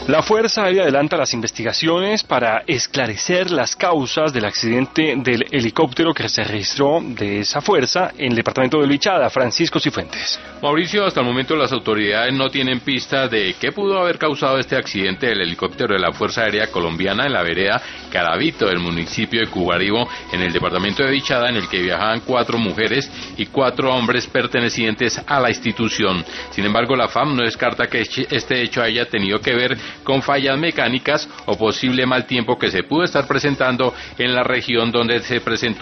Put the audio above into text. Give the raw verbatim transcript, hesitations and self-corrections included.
La Fuerza Aérea adelanta las investigaciones para esclarecer las causas del accidente del helicóptero que se registró de esa fuerza en el departamento de Bichada. Francisco Cifuentes. Mauricio, hasta el momento las autoridades no tienen pistas de qué pudo haber causado este accidente del helicóptero de la Fuerza Aérea Colombiana en la vereda Caravito del municipio de Cubaribo, en el departamento de Bichada, en el que viajaban cuatro mujeres y cuatro hombres pertenecientes a la institución. Sin embargo, la F A M no descarta que este hecho haya tenido que ver con fallas mecánicas o posible mal tiempo que se pudo estar presentando en la región donde se presentó